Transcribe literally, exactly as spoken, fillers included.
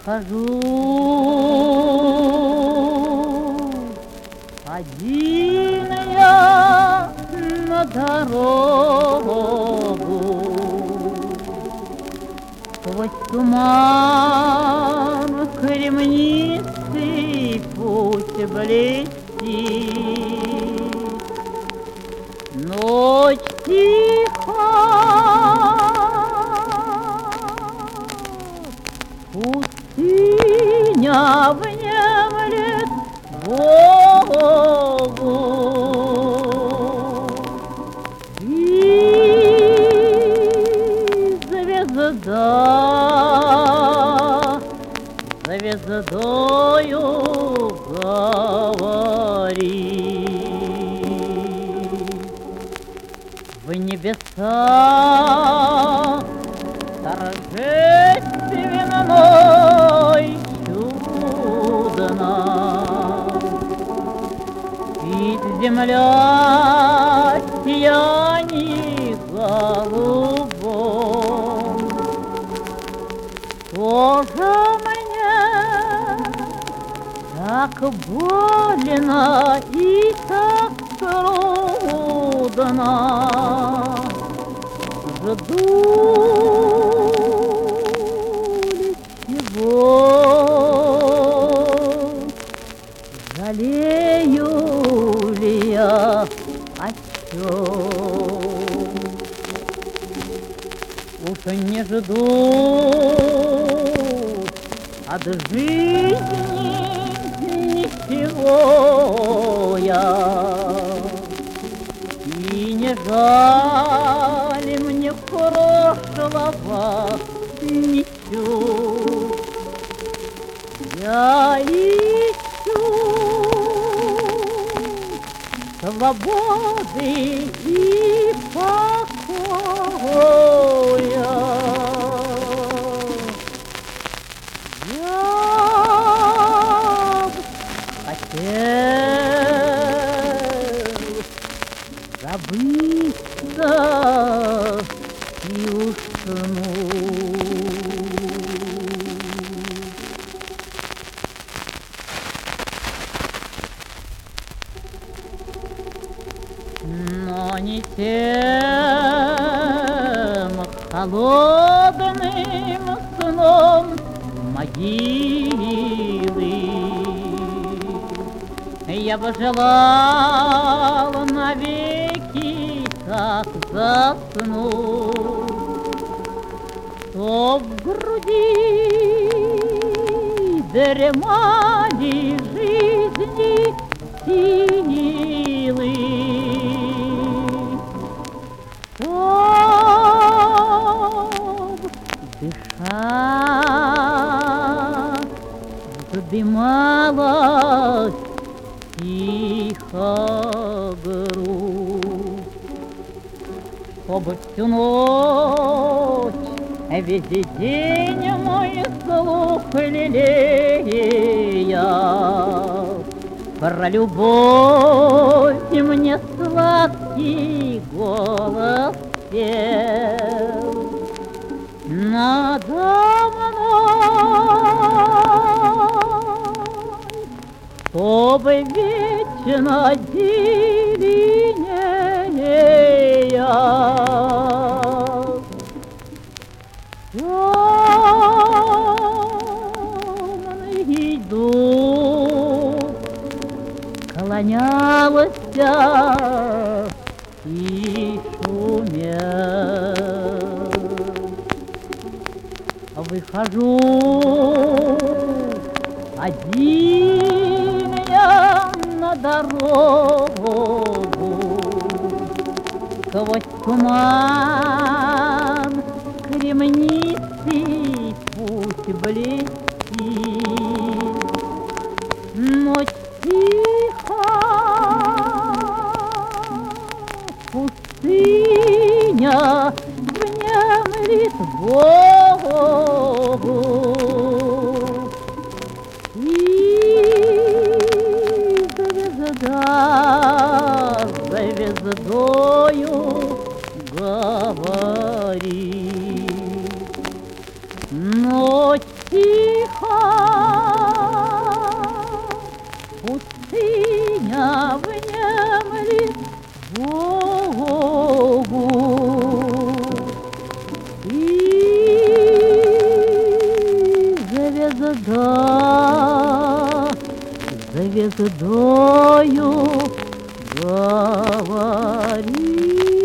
выхожу один я на дорогу, сквозь туман кремнистый путь блестит. Ночь тиха, пустыня внемлет Богу. И звезда звездою говорит. В небесах торжественной чудно, спит земля сиянии голубом. Тоже мне так больно и так трудно, жду ли чего, жалею ли я о чем? Уж не жду от жизни ничего я, и не жаль мне прошлого ничуть. Я ищу свободы и покоя. Я хотел забыться и уснуть. Но не тем холодным сном могилы я бы желал навеки так заснуть, чтоб в груди дремали жизни силы, чтоб дыша вздымалась тихо грудь, чтобы всю ночь, весь день мой слух лелея про любовь мне сладкий голос пел. Надо мной, чтобы вечно зеленея темный дух клонялась и шумел. Выхожу один я на дорогу, сквозь туман кремнистый путь блестит. Ночь тиха, пустыня внемлет Богу. И звезда звездою говорит. Ночь тиха, душою говори.